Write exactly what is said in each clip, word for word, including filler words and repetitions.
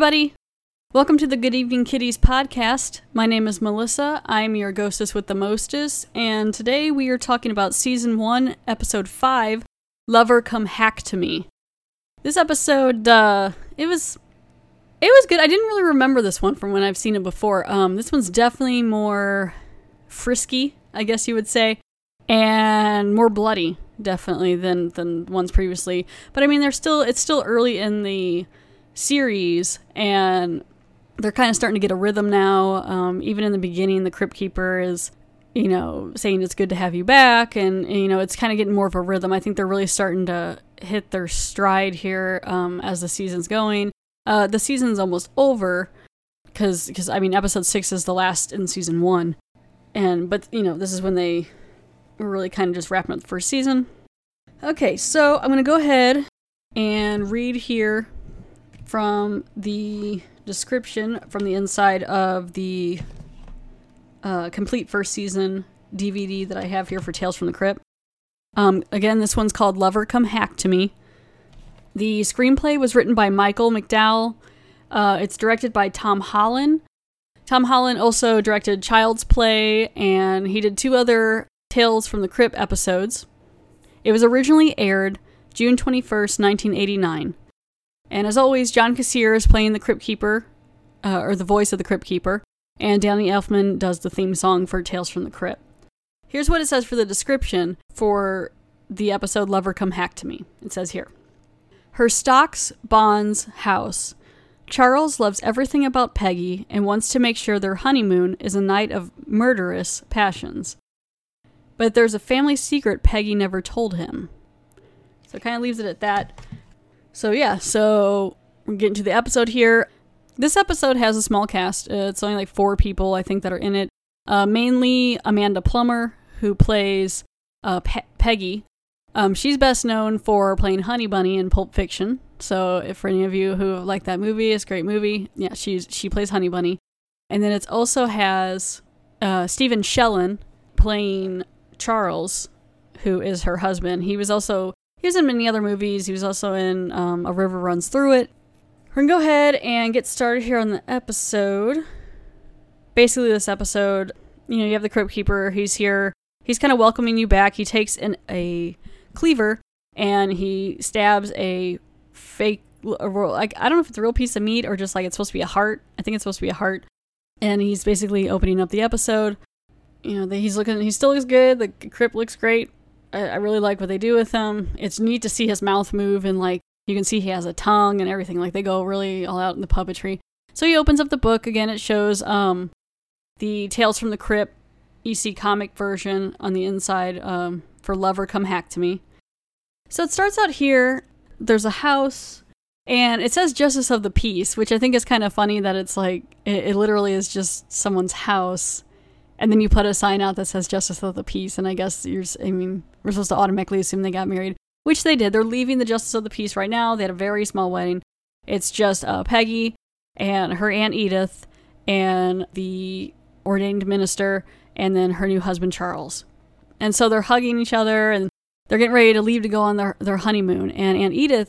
everybody. Welcome to the Good Evening Kitties podcast. My name is Melissa. I'm your ghostess with the mostest, and today we are talking about Season one, Episode five, Lover Come Hack to Me. This episode, uh, it was... It was good. I didn't really remember this one from when I've seen it before. Um, this one's definitely more frisky, I guess you would say, and more bloody, definitely, than than ones previously. But I mean, they're still it's still early in the series, and they're kind of starting to get a rhythm now. Um, even in the beginning, the Crypt Keeper is, you know, saying it's good to have you back, and, and you know, it's kind of getting more of a rhythm. I think they're really starting to hit their stride here um, as the season's going. Uh, the season's almost over, because, because I mean, episode six is the last in season one, and, but, you know, this is when they were really kind of just wrapping up the first season. Okay, so I'm going to go ahead and read here from the description from the inside of the uh, complete first season D V D that I have here for Tales from the Crypt. Um, again, this one's called Lover Come Hack to Me. The screenplay was written by Michael McDowell. Uh, it's directed by Tom Holland. Tom Holland also directed Child's Play, and he did two other Tales from the Crypt episodes. It was originally aired June twenty-first, nineteen eighty-nine. And as always, John Kassir is playing the Crypt Keeper, uh, or the voice of the Crypt Keeper, and Danny Elfman does the theme song for Tales from the Crypt. Here's what it says for the description for the episode Lover Come Hack to Me. It says here: her stocks, bonds, house. Charles loves everything about Peggy and wants to make sure their honeymoon is a night of murderous passions. But there's a family secret Peggy never told him. So it kind of leaves it at that. So yeah, so we're getting to the episode here. This episode has a small cast. Uh, it's only like four people, I think, that are in it. Uh, mainly Amanda Plummer, who plays uh, Pe- Peggy. Um, she's best known for playing Honey Bunny in Pulp Fiction. So if for any of you who like that movie, it's a great movie. Yeah, she's she plays Honey Bunny. And then it also has uh, Stephen Shellen playing Charles, who is her husband. He was also, he was in many other movies. He was also in um, A River Runs Through It. We're going to go ahead and get started here on the episode. Basically, this episode, you know, you have the Crypt Keeper. He's here. He's kind of welcoming you back. He takes an, a cleaver and he stabs a fake, a, like, I don't know if it's a real piece of meat or just like it's supposed to be a heart. I think it's supposed to be a heart. And he's basically opening up the episode. You know, he's looking, he still looks good. The Crypt looks great. I, I really like what they do with him. It's neat to see his mouth move, and like you can see he has a tongue and everything. Like they go really all out in the puppetry. So he opens up the book again. It shows um the Tales from the Crypt E C comic version on the inside um, for Lover Come Hack to Me. So it starts out here. There's a house, and it says Justice of the Peace, which I think is kind of funny that it's like, it, it literally is just someone's house, and then you put a sign out that says Justice of the Peace, and I guess you're, I mean, we're supposed to automatically assume they got married, which they did. They're leaving the Justice of the Peace right now. They had a very small wedding. It's just uh, Peggy and her Aunt Edith and the ordained minister, and then her new husband, Charles. And so they're hugging each other, and they're getting ready to leave to go on their, their honeymoon. And Aunt Edith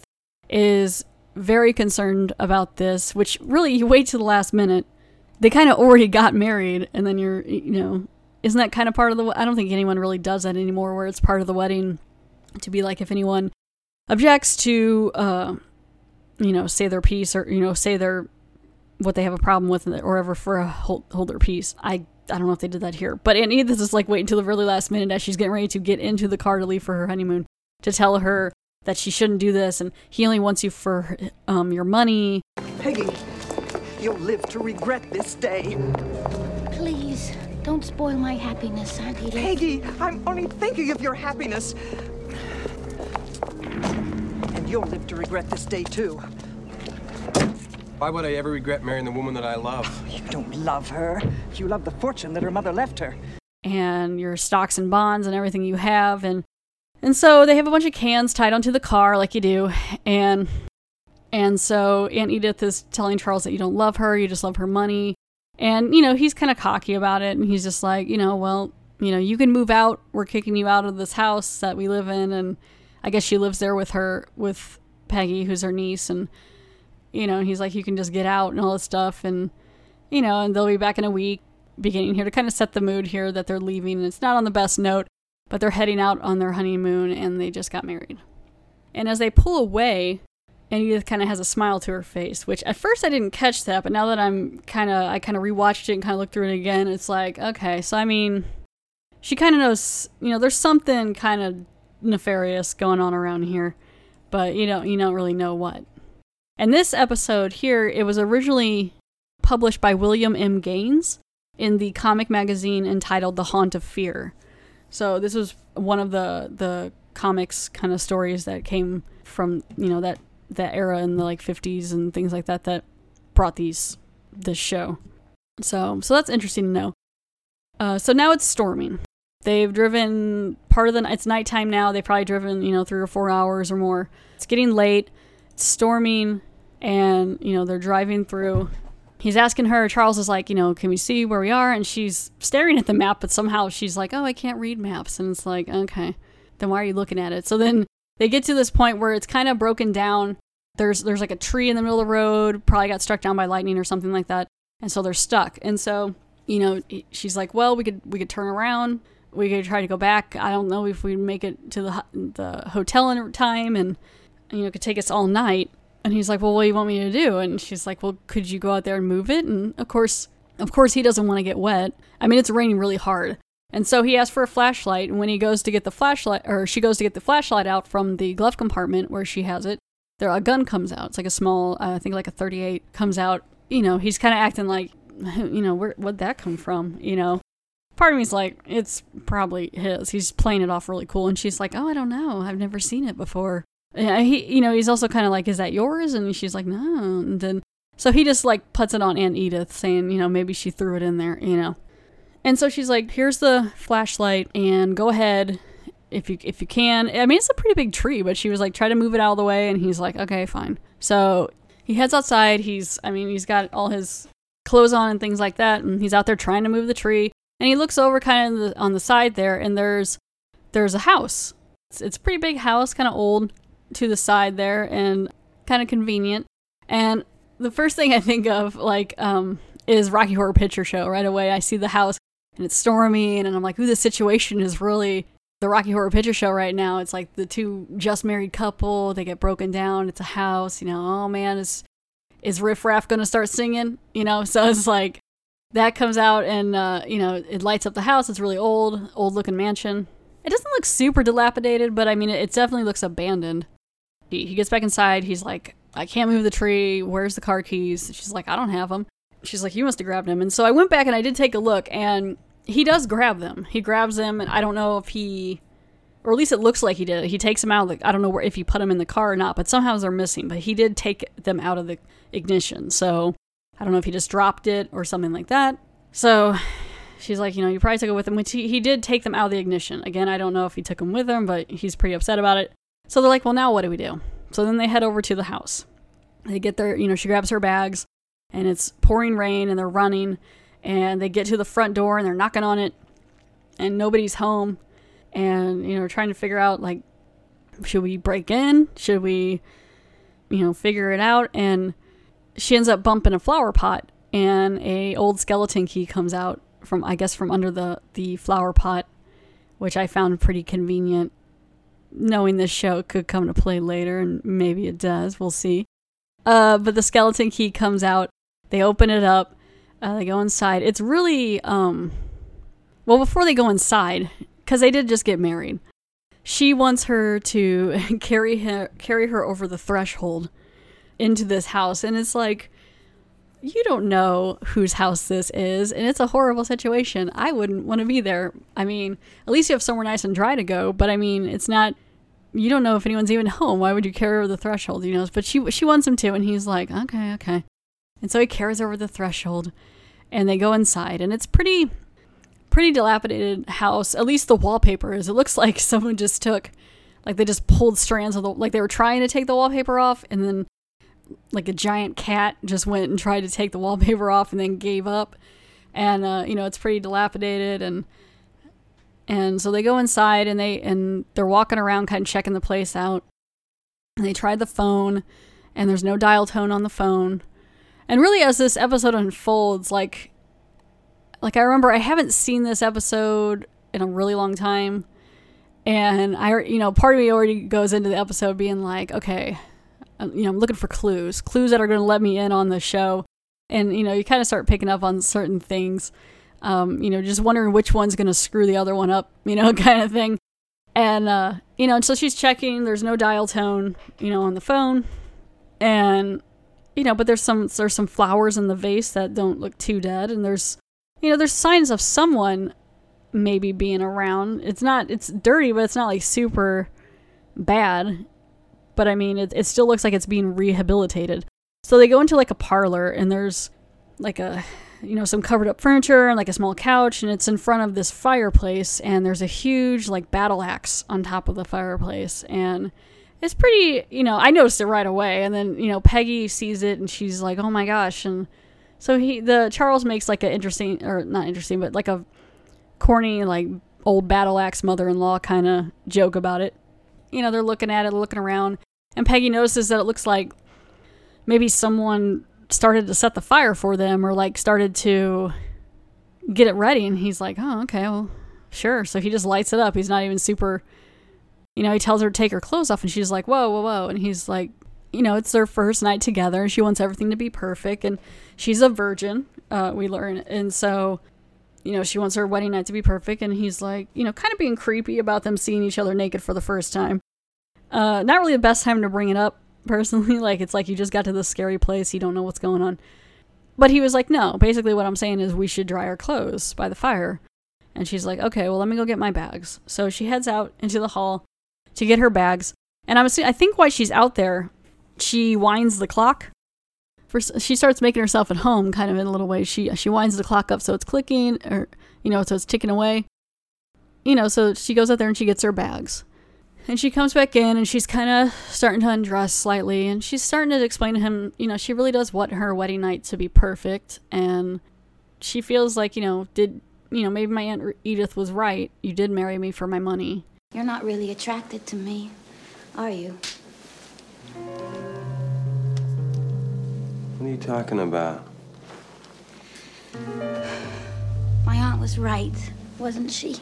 is very concerned about this, which really, you wait to the last minute. They kind of already got married, and then you're, you know, isn't that kind of part of the, I don't think anyone really does that anymore, where it's part of the wedding to be like, if anyone objects to, uh, you know, say their piece, or, you know, say their, what they have a problem with, or ever for a hold, hold their peace. I I don't know if they did that here, but Aunt Edith is like waiting until the really last minute as she's getting ready to get into the car to leave for her honeymoon to tell her that she shouldn't do this, and he only wants you for um your money. Peggy, you'll live to regret this day. Please, don't spoil my happiness, Aunt Edith. Peggy, I'm only thinking of your happiness. And you'll live to regret this day, too. Why would I ever regret marrying the woman that I love? You don't love her. You love the fortune that her mother left her. And your stocks and bonds and everything you have. And and so they have a bunch of cans tied onto the car like you do. And and so Aunt Edith is telling Charles that you don't love her, you just love her money. And, you know, he's kind of cocky about it. And he's just like, you know, well, you know, you can move out. We're kicking you out of this house that we live in. And I guess she lives there with her, with Peggy, who's her niece. And you know, he's like, you can just get out and all this stuff. And, you know, and they'll be back in a week, beginning here to kind of set the mood here that they're leaving. And it's not on the best note, but they're heading out on their honeymoon and they just got married. And as they pull away, and Edith kind of has a smile to her face, which at first I didn't catch that, but now that I'm kind of, I kind of rewatched it and kind of looked through it again, it's like, okay, so I mean, she kind of knows, you know, there's something kind of nefarious going on around here, but you don't, you don't really know what. And this episode here, it was originally published by William M. Gaines in the comic magazine entitled The Haunt of Fear. So this was one of the, the comics kind of stories that came from, you know, that that era in the like fifties and things like that that brought these this show. So so that's interesting to know. Uh, so now it's storming. They've driven part of the it's nighttime now. They've probably driven, you know, three or four hours or more. It's getting late. It's storming, and you know they're driving through. He's asking her. Charles is like, you know, can we see where we are? And she's staring at the map, but somehow she's like, oh, I can't read maps. And it's like, okay, then why are you looking at it? So then they get to this point where it's kind of broken down. There's there's like a tree in the middle of the road, probably got struck down by lightning or something like that. And so they're stuck. And so, you know, she's like, well, we could we could turn around. We could try to go back. I don't know if we make it to the the hotel in time, and, you know, it could take us all night. And he's like, well, what do you want me to do? And she's like, well, could you go out there and move it? And of course, of course he doesn't want to get wet. I mean, it's raining really hard. And so he asks for a flashlight, and when he goes to get the flashlight, or she goes to get the flashlight out from the glove compartment where she has it, there a gun comes out. It's like a small, uh, I think like a thirty-eight comes out. You know, he's kind of acting like, you know, where, where'd that come from? You know, part of me's like, it's probably his. He's playing it off really cool. And she's like, oh, I don't know. I've never seen it before. And he, you know, he's also kind of like, is that yours? And she's like, no. And then, so he just like puts it on Aunt Edith, saying, you know, maybe she threw it in there, you know. And so she's like, here's the flashlight, and go ahead if you if you can. I mean, it's a pretty big tree, but she was like, try to move it out of the way. And he's like, okay, fine. So he heads outside. He's, I mean, he's got all his clothes on and things like that. And he's out there trying to move the tree. And he looks over kind of the, on the side there, and there's there's a house. It's, it's a pretty big house, kind of old to the side there, and kind of convenient. And the first thing I think of, like, um, is Rocky Horror Picture Show right away. I see the house. And it's storming, and I'm like, ooh, this situation is really the Rocky Horror Picture Show right now. It's like the two just married couple, they get broken down, it's a house, you know, oh man, is is Riff Raff gonna start singing? You know, so it's like, that comes out, and, uh, you know, it lights up the house. It's really old, old looking mansion. It doesn't look super dilapidated, but I mean, it, it definitely looks abandoned. He, he gets back inside, he's like, I can't move the tree, where's the car keys? She's like, I don't have them. She's like, you must have grabbed him. And so I went back and I did take a look, and he does grab them. He grabs them, and I don't know if he, or at least it looks like he did. He takes them out. Like, I don't know where, if he put them in the car or not, but somehow they're missing. But he did take them out of the ignition. So I don't know if he just dropped it or something like that. So she's like, you know, you probably took it with him, which he, he did take them out of the ignition. Again, I don't know if he took them with him, but he's pretty upset about it. So they're like, well, now what do we do? So then they head over to the house. They get there, you know, she grabs her bags. And it's pouring rain, and they're running, and they get to the front door, and they're knocking on it, and nobody's home, and, you know, trying to figure out, like, should we break in? Should we, you know, figure it out? And she ends up bumping a flower pot, and a old skeleton key comes out from, I guess, from under the, the flower pot, which I found pretty convenient, knowing this show could come to play later, and maybe it does. We'll see. Uh, but the skeleton key comes out. They open it up. Uh, they go inside. It's really, um, well, before they go inside, because they did just get married, she wants her to carry her, carry her over the threshold into this house. And it's like, you don't know whose house this is, and it's a horrible situation. I wouldn't want to be there. I mean, at least you have somewhere nice and dry to go, but I mean, it's not, you don't know if anyone's even home. Why would you carry over the threshold, you know? But she she wants him to, and he's like, okay, okay. And so he carries over the threshold, and they go inside, and it's pretty, pretty dilapidated house. At least the wallpaper is. It looks like someone just took, like they just pulled strands of the, like they were trying to take the wallpaper off, and then like a giant cat just went and tried to take the wallpaper off and then gave up. And, uh, you know, it's pretty dilapidated, and and so they go inside, and they and they're walking around kind of checking the place out. And they try the phone, and there's no dial tone on the phone. And really, as this episode unfolds, like, like I remember I haven't seen this episode in a really long time. And I, you know, part of me already goes into the episode being like, okay, you know, I'm looking for clues, clues that are going to let me in on the show. And, you know, you kind of start picking up on certain things, um, you know, just wondering which one's going to screw the other one up, you know, kind of thing. And, uh, you know, and so she's checking, there's no dial tone, you know, on the phone. And, you know, but there's some, there's some flowers in the vase that don't look too dead. And there's, you know, there's signs of someone maybe being around. It's not, it's dirty, but it's not like super bad. But I mean, it, it still looks like it's being rehabilitated. So they go into like a parlor, and there's like a, you know, some covered up furniture and like a small couch, and it's in front of this fireplace, and there's a huge like battle axe on top of the fireplace. And it's pretty, you know, I noticed it right away. And then, you know, Peggy sees it and she's like, oh my gosh. And so he, the Charles makes like a interesting, or not interesting, but like a corny, like old battle axe mother-in-law kind of joke about it. You know, they're looking at it, looking around, and Peggy notices that it looks like maybe someone started to set the fire for them, or like started to get it ready. And he's like, oh, okay, well, sure. So he just lights it up. He's not even super, you know, he tells her to take her clothes off, and she's like, whoa, whoa, whoa. And he's like, you know, it's their first night together, and she wants everything to be perfect. And she's a virgin, uh, we learn. And so, you know, she wants her wedding night to be perfect. And he's like, you know, kind of being creepy about them seeing each other naked for the first time. Uh, not really the best time to bring it up, personally. Like, it's like you just got to this scary place, you don't know what's going on. But he was like, no, basically what I'm saying is we should dry our clothes by the fire. And she's like, okay, well, let me go get my bags. So she heads out into the hall to get her bags. And I'm I think while she's out there, she winds the clock. First, she starts making herself at home, kind of in a little way. She she winds the clock up so it's clicking, or, you know, so it's ticking away. You know, so she goes out there and she gets her bags. And she comes back in, and she's kind of starting to undress slightly. And she's starting to explain to him, you know, she really does want her wedding night to be perfect. And she feels like, you know, did, you know, maybe my Aunt Edith was right. You did marry me for my money. You're not really attracted to me, are you? What are you talking about? My aunt was right, wasn't she?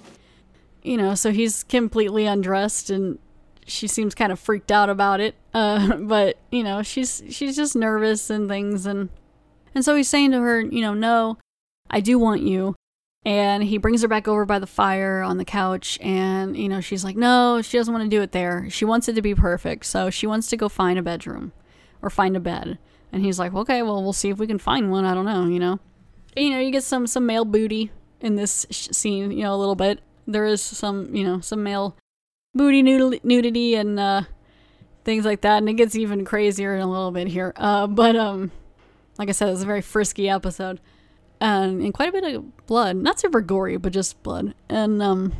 You know, so he's completely undressed, and she seems kind of freaked out about it. Uh, but, you know, she's she's just nervous and things. And, and so he's saying to her, you know, no, I do want you. And he brings her back over by the fire on the couch. And, you know, she's like, no, she doesn't want to do it there. She wants it to be perfect. So she wants to go find a bedroom or find a bed. And he's like, okay, well, we'll see if we can find one. I don't know, you know. You know, you get some, some male booty in this sh- scene, you know, a little bit. There is some, you know, some male booty nud- nudity and uh, things like that. And it gets even crazier in a little bit here. Uh, but, um, like I said, it's a very frisky episode. And, and quite a bit of blood. Not super gory, but just blood. And, um,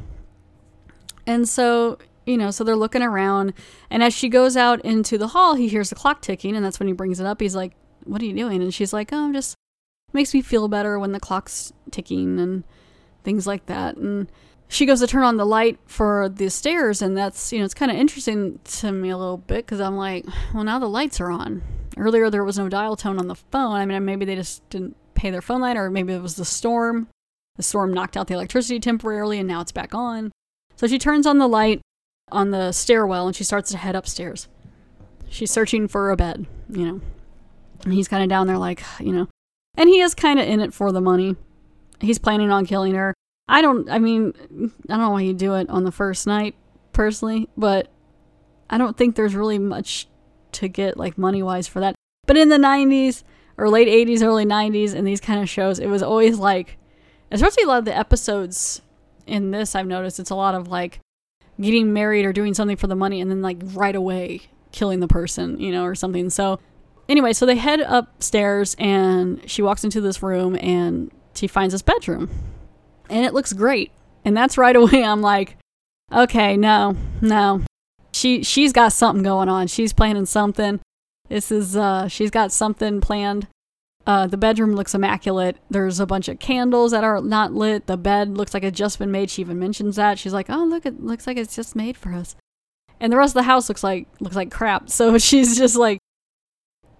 and so, you know, so they're looking around. And as she goes out into the hall, he hears the clock ticking. And that's when he brings it up. He's like, what are you doing? And she's like, oh, I'm just, makes me feel better when the clock's ticking and things like that. And she goes to turn on the light for the stairs, and that's, you know, it's kind of interesting to me a little bit, because I'm like, well, now the lights are on. Earlier there was no dial tone on the phone. I mean, maybe they just didn't pay their phone line, or maybe it was the storm. The storm knocked out the electricity temporarily, and now it's back on. So she turns on the light on the stairwell, and she starts to head upstairs. She's searching for a bed, you know, and he's kind of down there like, you know, and he is kind of in it for the money. He's planning on killing her. I don't, I mean, I don't know why you do it on the first night, personally, but I don't think there's really much to get, like, money-wise for that. But in the nineties, or late eighties, early nineties, in these kind of shows, it was always, like, especially a lot of the episodes in this, I've noticed, it's a lot of, like, getting married or doing something for the money, and then, like, right away killing the person, you know, or something. So, anyway, so they head upstairs, and she walks into this room, and she finds this bedroom. And it looks great. And that's right away I'm like, okay, no, no. She, she's got something going on. She's planning something. This is, uh, she's got something planned. Uh, the bedroom looks immaculate. There's a bunch of candles that are not lit. The bed looks like it's just been made. She even mentions that. She's like, oh, look, it looks like it's just made for us. And the rest of the house looks like, looks like crap. So she's just like,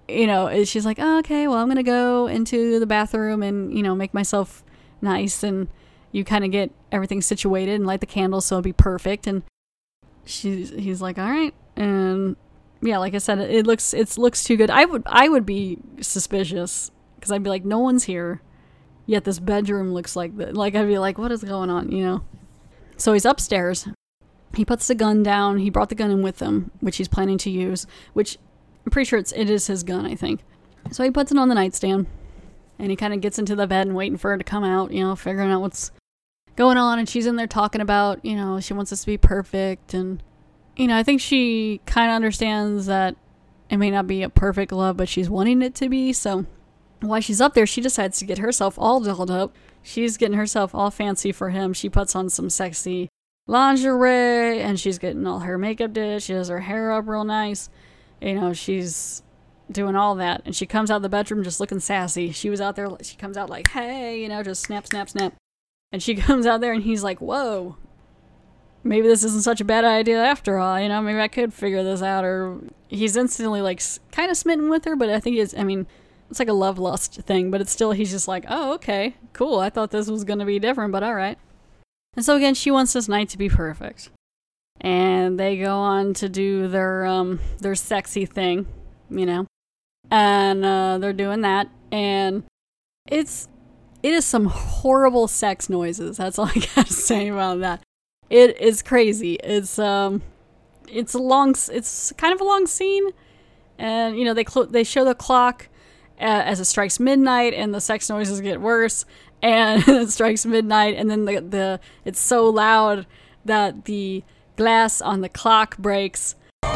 you know, she's like, oh, okay, well, I'm going to go into the bathroom and, you know, make myself nice. And you kind of get everything situated and light the candles so it'll be perfect. And she's, he's like, all right. And yeah, like I said, it, it looks, it looks too good. I would, I would be suspicious because I'd be like, no one's here. Yet this bedroom looks like that. Like, I'd be like, what is going on, you know? So he's upstairs. He puts the gun down. He brought the gun in with him, which he's planning to use, which I'm pretty sure it's, it is his gun, I think. So he puts it on the nightstand, and he kind of gets into the bed and waiting for her to come out, you know, figuring out what's going on. And she's in there talking about, you know, she wants us to be perfect. And, you know, I think she kind of understands that it may not be a perfect love, but she's wanting it to be. So while she's up there, she decides to get herself all dolled up. She's getting herself all fancy for him. She puts on some sexy lingerie, and she's getting all her makeup did. She does her hair up real nice. You know, she's doing all that. And she comes out of the bedroom just looking sassy. She was out there, she comes out like, hey, you know, just snap, snap, snap. And she comes out there, and he's like, whoa, maybe this isn't such a bad idea after all. You know, maybe I could figure this out. Or he's instantly, like, kind of smitten with her, but I think it's, I mean, it's like a love lust thing, but it's still, he's just like, oh, okay, cool. I thought this was going to be different, but all right. And so again, she wants this night to be perfect. And they go on to do their, um, their sexy thing, you know, and, uh, they're doing that. And it's, it is some horrible sex noises. That's all I gotta say about that. It is crazy. It's, um, it's a long, it's kind of a long scene. And, you know, they, cl- they show the clock as it strikes midnight, and the sex noises get worse, and it strikes midnight, and then the, the it's so loud that the glass on the clock breaks.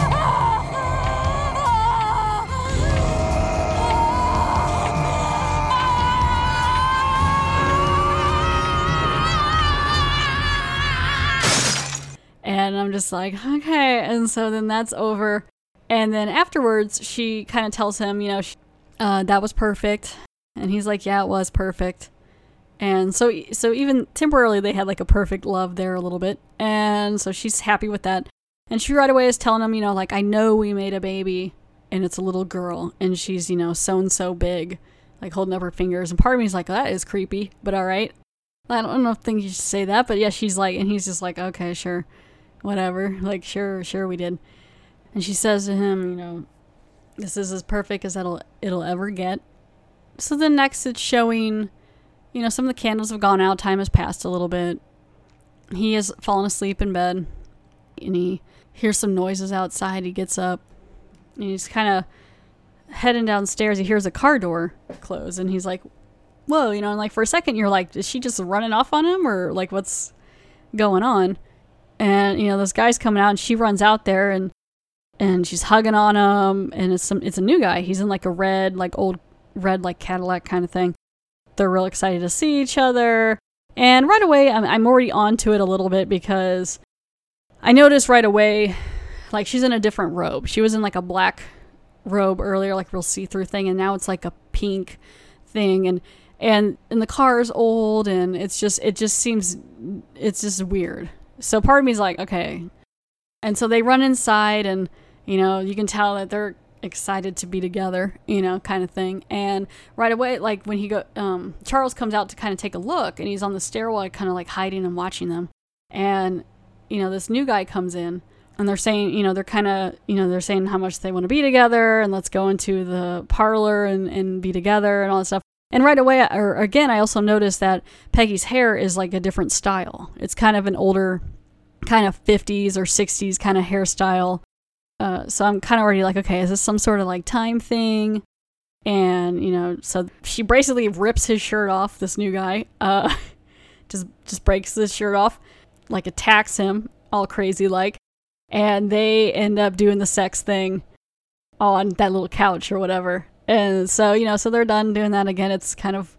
And I'm just like, okay. And so then that's over. And then afterwards, she kind of tells him, you know, she, Uh, that was perfect. And he's like, yeah, it was perfect. And so so even temporarily they had like a perfect love there a little bit. And so she's happy with that. And she right away is telling him, you know, like, I know we made a baby and it's a little girl and she's, you know, so and so big, like holding up her fingers. And part of me is like, oh, that is creepy, but all right. I don't, I don't think you should say that, but yeah, she's like, and he's just like, okay, sure, whatever. Like, sure, sure we did. And she says to him, you know, this is as perfect as it'll it'll ever get. So then next it's showing, you know, some of the candles have gone out. Time has passed a little bit. He has fallen asleep in bed. And he hears some noises outside. He gets up. And he's kind of heading downstairs. He hears a car door close. And he's like, whoa, you know, and like for a second you're like, is she just running off on him? Or like what's going on? And, you know, this guy's coming out and she runs out there and And she's hugging on him, and it's some, it's a new guy. He's in like a red, like old red, like Cadillac kind of thing. They're real excited to see each other. And right away, I'm, I'm already onto it a little bit because I noticed right away, like she's in a different robe. She was in like a black robe earlier, like real see-through thing, and now it's like a pink thing. And, and, and the car is old, and it's just, it just seems, it's just weird. So part of me is like, okay. And so they run inside and, you know, you can tell that they're excited to be together, you know, kind of thing. And right away, like when he go, um, Charles comes out to kind of take a look, and he's on the stairwell, kind of like hiding and watching them. And, you know, this new guy comes in, and they're saying, you know, they're kind of, you know, they're saying how much they want to be together, and let's go into the parlor and, and be together and all that stuff. And right away, or again, I also noticed that Peggy's hair is like a different style. It's kind of an older, kind of fifties or sixties kind of hairstyle. Uh, so I'm kind of already like, okay, is this some sort of like time thing? And, you know, so she basically rips his shirt off, this new guy, uh, just, just breaks his shirt off, like attacks him all crazy like, and they end up doing the sex thing on that little couch or whatever. And so, you know, so they're done doing that again. It's kind of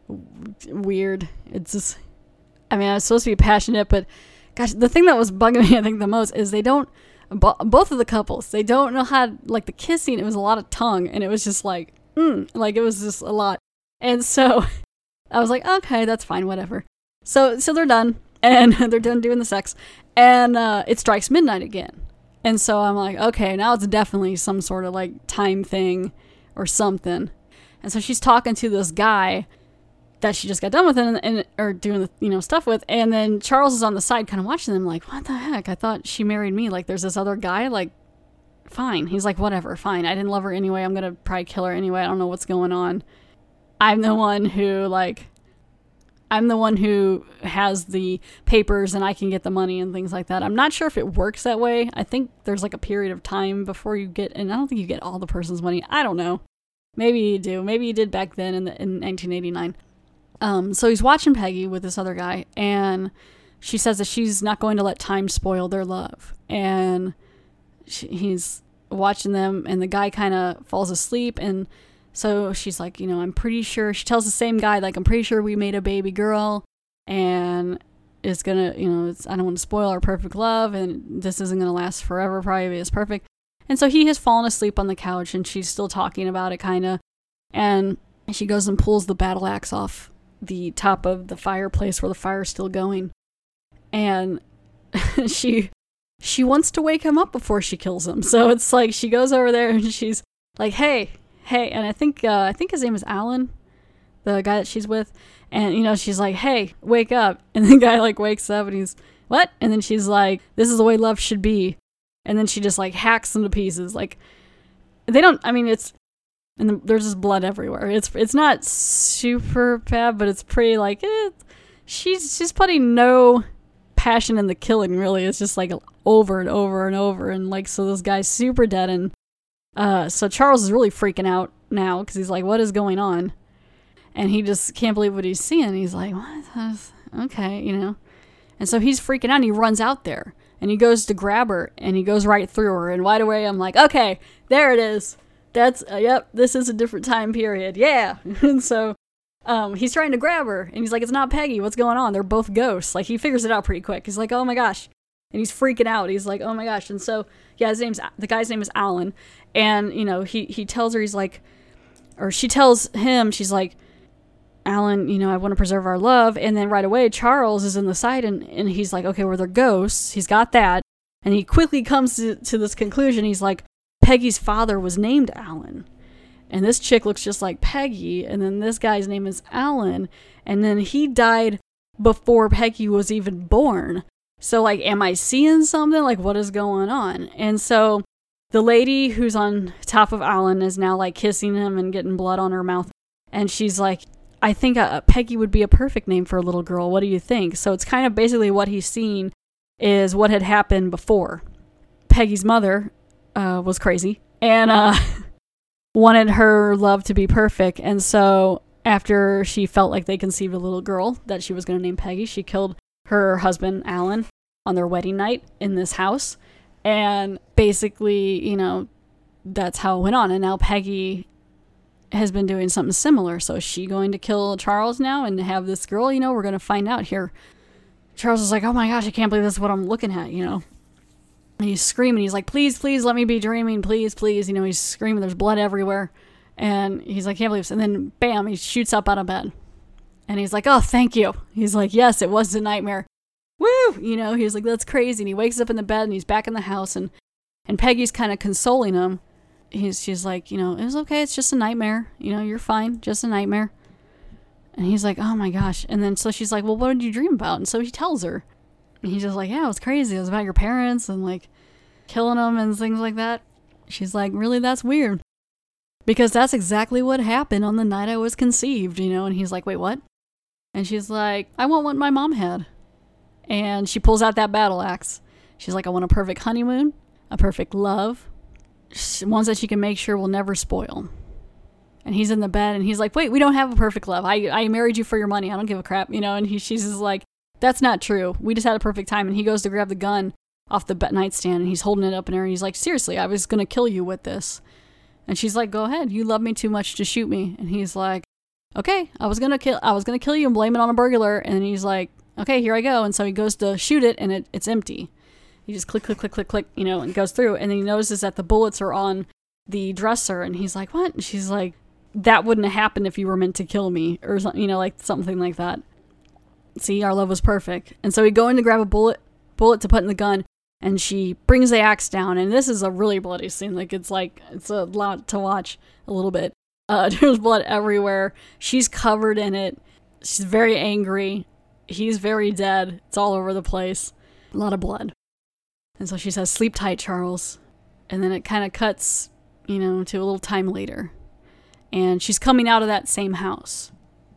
weird. It's just, I mean, I was supposed to be passionate, but gosh, the thing that was bugging me, I think, the most is they don't, bo- both of the couples, they don't know how, like, the kissing, it was a lot of tongue, and it was just like, mm, like, it was just a lot. And so I was like, okay, that's fine, whatever. So, so they're done, and they're done doing the sex, and uh, it strikes midnight again. And so I'm like, okay, now it's definitely some sort of, like, time thing or something. And so she's talking to this guy that she just got done with and, and or doing the, you know, stuff with. And then Charles is on the side kind of watching them like, what the heck? I thought she married me. Like, there's this other guy. Like, fine. He's like, whatever, fine. I didn't love her anyway. I'm going to probably kill her anyway. I don't know what's going on. I'm the one who, like, I'm the one who has the papers and I can get the money and things like that. I'm not sure if it works that way. I think there's like a period of time before you get, and I don't think you get all the person's money. I don't know. Maybe you do. Maybe you did back then in, the, in nineteen eighty-nine. Um, so he's watching Peggy with this other guy, and she says that she's not going to let time spoil their love. And she, he's watching them, and the guy kind of falls asleep, and so she's like, you know, I'm pretty sure, she tells the same guy, like, I'm pretty sure we made a baby girl, and it's gonna, you know, it's, I don't want to spoil our perfect love, and this isn't gonna last forever, probably as perfect. And so he has fallen asleep on the couch, and she's still talking about it, kind of, and she goes and pulls the battle axe off the top of the fireplace where the fire's still going, and she she wants to wake him up before she kills him. So it's like she goes over there and she's like, hey, hey, and I think uh, I think his name is Alan, the guy that she's with, and you know, she's like, hey, wake up, and the guy like wakes up and he's, what? And then she's like, this is the way love should be, and then she just like hacks them to pieces. Like, they don't, I mean, it's, and the, there's just blood everywhere. It's it's not super bad, but it's pretty like, eh, she's she's putting no passion in the killing, really. It's just like over and over and over, and like, so this guy's super dead, and uh, so Charles is really freaking out now because he's like, what is going on? And he just can't believe what he's seeing. He's like, what? Okay, you know. And so he's freaking out, and he runs out there, and he goes to grab her, and he goes right through her, and right away I'm like, okay, there it is. That's, uh, yep, this is a different time period. Yeah. And so um, he's trying to grab her, and he's like, it's not Peggy. What's going on? They're both ghosts. Like, he figures it out pretty quick. He's like, oh my gosh. And he's freaking out. He's like, oh my gosh. And so, yeah, his name's, the guy's name is Alan. And, you know, he, he tells her, he's like, or she tells him, she's like, Alan, you know, I want to preserve our love. And then right away, Charles is in the side, and, and he's like, okay, well, they're ghosts. He's got that. And he quickly comes to, to this conclusion. He's like, Peggy's father was named Alan, and this chick looks just like Peggy, and then this guy's name is Alan, and then he died before Peggy was even born. So, like, am I seeing something? Like, what is going on? And so the lady who's on top of Alan is now, like, kissing him and getting blood on her mouth, and she's like, I think uh, Peggy would be a perfect name for a little girl. What do you think? So it's kind of basically what he's seen is what had happened before. Peggy's mother Uh, was crazy and uh, wanted her love to be perfect, and so after she felt like they conceived a little girl that she was going to name Peggy, she killed her husband Alan on their wedding night in this house, and basically, you know, that's how it went on. And now Peggy has been doing something similar. So is she going to kill Charles now and have this girl? You know, we're going to find out here. Charles is like, oh my gosh, I can't believe this is what I'm looking at, you know. And he's screaming. He's like, please, please let me be dreaming. Please, please. You know, he's screaming. There's blood everywhere. And he's like, can't believe this. And then, bam, he shoots up out of bed. And he's like, oh, thank you. He's like, yes, it was a nightmare. Woo! You know, he's like, that's crazy. And he wakes up in the bed, and he's back in the house. And, and Peggy's kind of consoling him. He's, she's like, you know, it's okay. It's just a nightmare. You know, you're fine. Just a nightmare. And he's like, oh, my gosh. And then so she's like, well, what did you dream about? And so he tells her. And he's just like, yeah, it was crazy. It was about your parents and, like, killing them and things like that. She's like, really? That's weird. Because that's exactly what happened on the night I was conceived, you know? And he's like, wait, what? And she's like, I want what my mom had. And she pulls out that battle axe. She's like, I want a perfect honeymoon, a perfect love, ones that she can make sure will never spoil. And he's in the bed, and he's like, wait, we don't have a perfect love. I I married you for your money. I don't give a crap, you know? And he, she's just like, that's not true. We just had a perfect time. And he goes to grab the gun off the nightstand, and he's holding it up in her, and he's like, seriously, I was going to kill you with this. And she's like, go ahead. You love me too much to shoot me. And he's like, okay, I was going to kill, I was going to kill you and blame it on a burglar. And he's like, okay, here I go. And so he goes to shoot it, and it, it's empty. He just click, click, click, click, click, you know, and goes through. And then he notices that the bullets are on the dresser, and he's like, what? And she's like, that wouldn't have happened if you were meant to kill me, or something, you know, like something like that. See, our love was perfect. And so he'd go in to grab a bullet bullet to put in the gun, and she brings the axe down, and this is a really bloody scene. Like, it's like, it's a lot to watch a little bit. Uh, there's blood everywhere. She's covered in it. She's very angry. He's very dead. It's all over the place. A lot of blood. And so she says, sleep tight, Charles. And then it kind of cuts, you know, to a little time later. And she's coming out of that same house.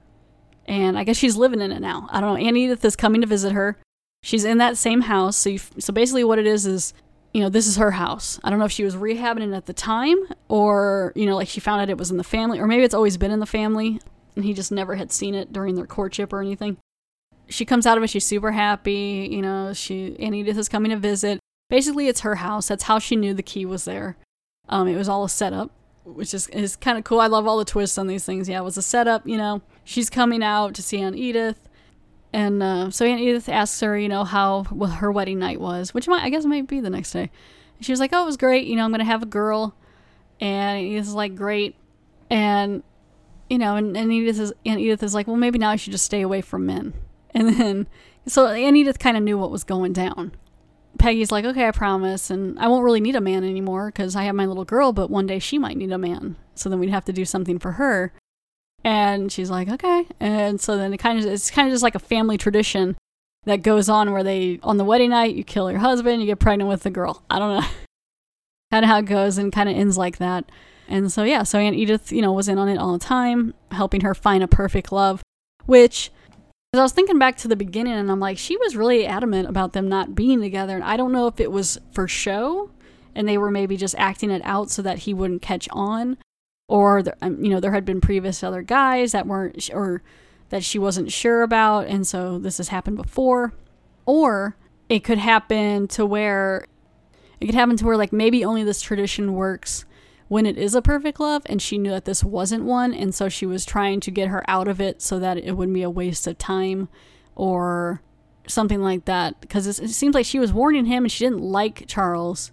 And I guess she's living in it now. I don't know. Aunt Edith is coming to visit her. She's in that same house. So you, so basically what it is is, you know, this is her house. I don't know if she was rehabbing it at the time, or, you know, like she found out it was in the family, or maybe it's always been in the family and he just never had seen it during their courtship or anything. She comes out of it. She's super happy. You know, she, Aunt Edith is coming to visit. Basically, it's her house. That's how she knew the key was there. Um, it was all a setup, which is, is kind of cool. I love all the twists on these things. Yeah, it was a setup, you know. She's coming out to see Aunt Edith. And uh, so Aunt Edith asks her, you know, how well, her wedding night was, which might, I guess might be the next day. And she was like, oh, it was great. You know, I'm going to have a girl. And Aunt Edith is like, great. And, you know, and, and Edith is, Aunt Edith is like, well, maybe now I should just stay away from men. And then, so Aunt Edith kind of knew what was going down. Peggy's like, okay, I promise. And I won't really need a man anymore because I have my little girl, but one day she might need a man. So then we'd have to do something for her. And she's like, okay. And so then it kind of, it's kind of just like a family tradition that goes on where they, on the wedding night, you kill your husband, you get pregnant with the girl. I don't know. Kind of how it goes, and kind of ends like that. And so, yeah, so Aunt Edith, you know, was in on it all the time, helping her find a perfect love, which, as I was thinking back to the beginning, and I'm like, she was really adamant about them not being together. And I don't know if it was for show and they were maybe just acting it out so that he wouldn't catch on. Or, there, you know, there had been previous other guys that weren't, or that she wasn't sure about, and so this has happened before. Or it could happen to where, it could happen to where, like, maybe only this tradition works when it is a perfect love, and she knew that this wasn't one, and so she was trying to get her out of it so that it wouldn't be a waste of time, or something like that. Because it seems like she was warning him, and she didn't like Charles.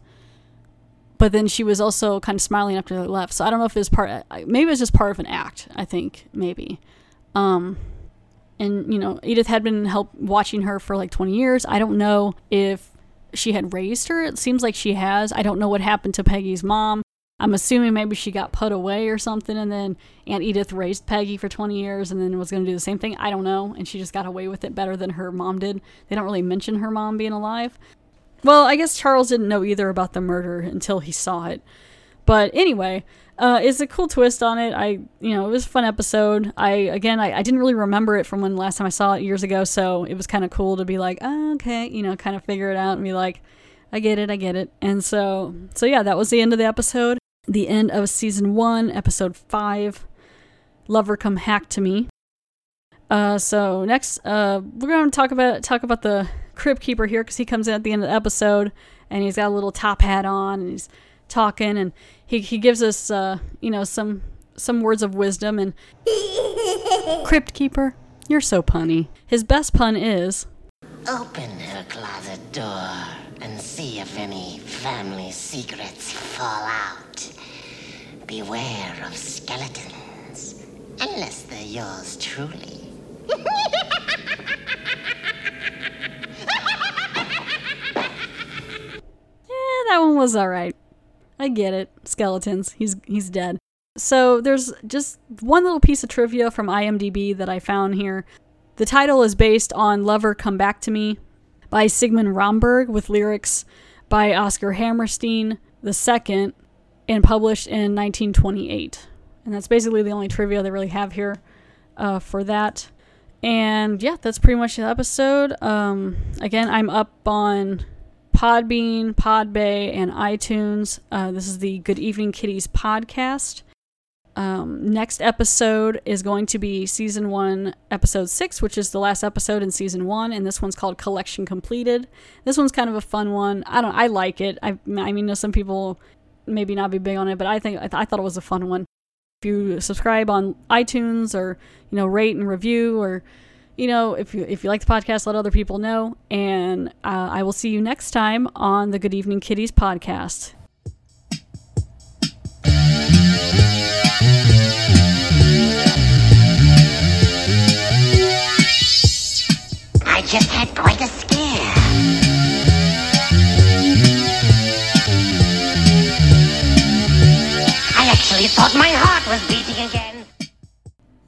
But then she was also kind of smiling after they left. So I don't know if it was part, maybe it was just part of an act, I think, maybe. Um, and, you know, Edith had been help watching her for like twenty years. I don't know if she had raised her. It seems like she has. I don't know what happened to Peggy's mom. I'm assuming maybe she got put away or something, and then Aunt Edith raised Peggy for twenty years and then was going to do the same thing. I don't know. And she just got away with it better than her mom did. They don't really mention her mom being alive. Well, I guess Charles didn't know either about the murder until he saw it. But anyway, uh, it's a cool twist on it. I, you know, it was a fun episode. I, again, I, I didn't really remember it from when last time I saw it years ago, so it was kind of cool to be like, oh, okay, you know, kind of figure it out and be like, I get it, I get it. And so, so yeah, that was the end of the episode. The end of season one, episode five, Lover Come Hack to Me. Uh, so next, uh, we're going to talk about, talk about the Crypt Keeper here, because he comes in at the end of the episode and he's got a little top hat on and he's talking, and he, he gives us uh you know some some words of wisdom. And Crypt Keeper, you're so punny. His best pun is, open her closet door and see if any family secrets fall out. Beware of skeletons, unless they're yours truly. That one was alright. I get it. Skeletons. He's he's dead. So there's just one little piece of trivia from I M D B that I found here. The title is based on Lover Come Back to Me by Sigmund Romberg, with lyrics by Oscar Hammerstein the second, and published in nineteen twenty-eight. And that's basically the only trivia they really have here uh, for that. And yeah, that's pretty much the episode. Um, again, I'm up on Podbean, Podbay, and iTunes. Uh, this is the Good Evening Kitties podcast. Um, next episode is going to be season one, episode six, which is the last episode in season one, and this one's called Collection Completed. This one's kind of a fun one. I don't, I like it. I, I mean, some people maybe not be big on it, but I think I, th- I thought it was a fun one. If you subscribe on iTunes, or you know, rate and review, or you know, if you if you like the podcast, let other people know. And uh, I will see you next time on the Good Evening Kitties podcast. I just had quite a scare. actually thought my heart was beating again.